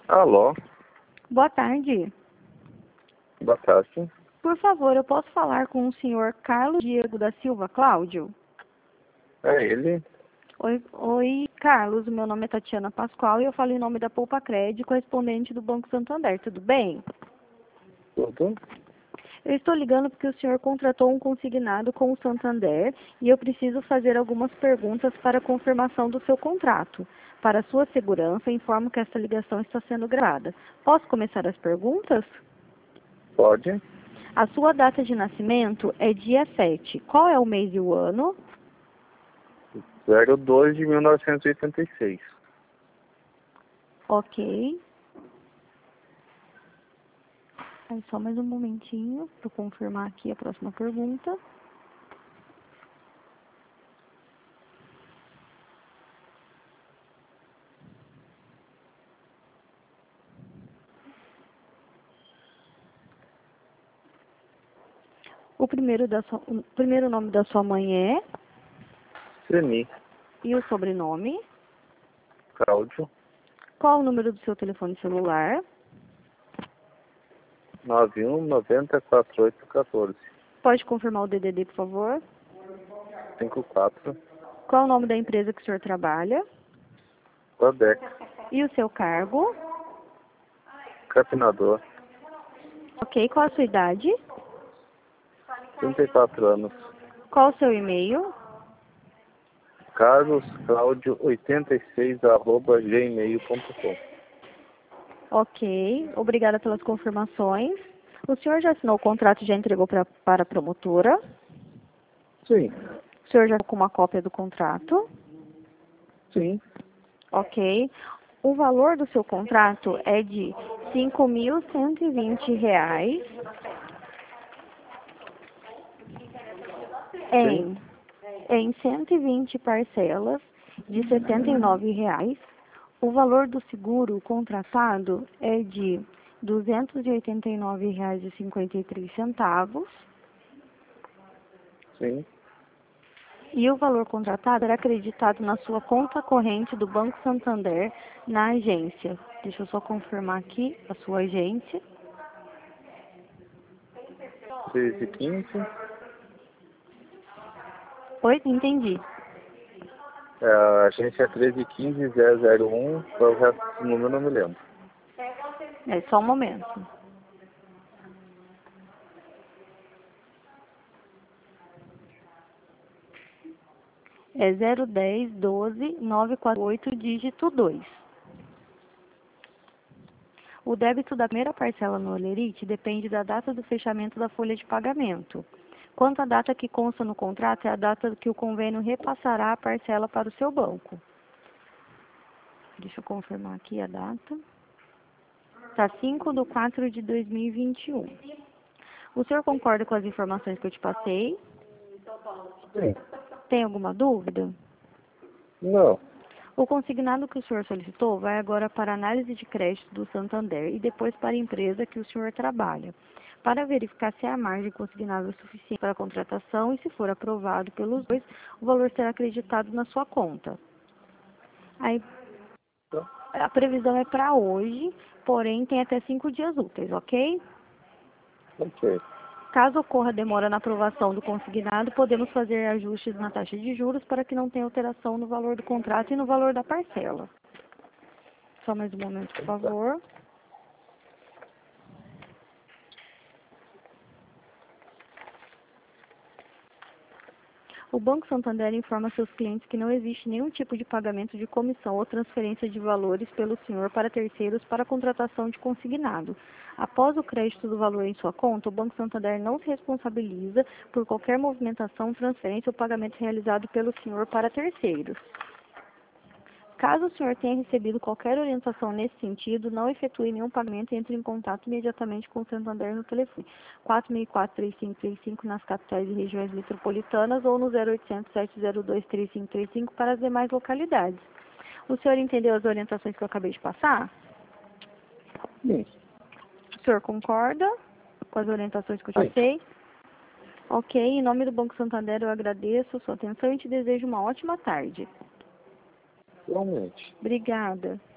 Alô, Boa tarde. boa tarde. Por favor, eu posso falar com o senhor Carlos Diego da Silva Cláudio? É ele? Oi, Carlos. O meu nome é Tatiana Pascoal e eu falo em nome da Poupa Crédito, correspondente do Banco Santander. Tudo bem? Tudo? Eu estou ligando porque o senhor contratou um consignado com o Santander e eu preciso fazer algumas perguntas para confirmação do seu contrato. Para sua segurança, informo que esta ligação está sendo gravada. Posso começar as perguntas? Pode? A sua data de nascimento é dia 7. Qual é o mês e o ano? 02 de 1986. Ok. Aí só mais um momentinho para confirmar aqui a próxima pergunta. O primeiro nome da sua mãe é? Seni, E o sobrenome? Cláudio, Qual o número do seu telefone celular? 91 90 48 14 Pode confirmar o DDD, por favor? 54. Qual o nome da empresa que o senhor trabalha? Quadex, E o seu cargo? capinador, Ok. Qual a sua idade? 34 anos. Qual o seu e-mail? Carlos Cláudio 86 @gmail.com. Ok. Obrigada pelas confirmações. O senhor já assinou o contrato e já entregou para a promotora? Sim, O senhor já com uma cópia do contrato? sim, Ok. O valor do seu contrato é de R$ 5.120 sim, em 120 parcelas de R$ 79. O valor do seguro contratado é de R$ 289,53. sim. E o valor contratado será acreditado na sua conta corrente do Banco Santander na agência. Deixa eu só confirmar aqui a sua agência. 1315. Oi, entendi. A agência 1315-001. Qual o resto do número, não me lembro. É só um momento. É 010 12 948, dígito 2. O débito da primeira parcela no Olerite depende da data do fechamento da folha de pagamento. Quanto à data que consta no contrato, é a data que o convênio repassará a parcela para o seu banco. Deixa eu confirmar aqui a data. Está 5/4/2021. O senhor concorda com as informações que eu te passei? Sim. Tem alguma dúvida? Não. O consignado que o senhor solicitou vai agora para a análise de crédito do Santander e depois para a empresa que o senhor trabalha, para verificar se a margem consignada é suficiente para a contratação e, se for aprovado pelos dois, o valor será acreditado na sua conta. Aí, a previsão é para hoje, porém tem até 5 dias úteis, ok? Ok. Caso ocorra demora na aprovação do consignado, podemos fazer ajustes na taxa de juros para que não tenha alteração no valor do contrato e no valor da parcela. Só mais um momento, por favor. O Banco Santander informa seus clientes que não existe nenhum tipo de pagamento de comissão ou transferência de valores pelo senhor para terceiros para a contratação de consignado. Após o crédito do valor em sua conta, o Banco Santander não se responsabiliza por qualquer movimentação, transferência ou pagamento realizado pelo senhor para terceiros. Caso o senhor tenha recebido qualquer orientação nesse sentido, não efetue nenhum pagamento e entre em contato imediatamente com o Santander no telefone 464-3535 nas capitais e regiões metropolitanas ou no 0800-702-3535 para as demais localidades. O senhor entendeu as orientações que eu acabei de passar? Sim. O senhor concorda com as orientações que eu Sim. passei? Ok, em nome do Banco Santander eu agradeço a sua atenção e te desejo uma ótima tarde. Realmente. Obrigada.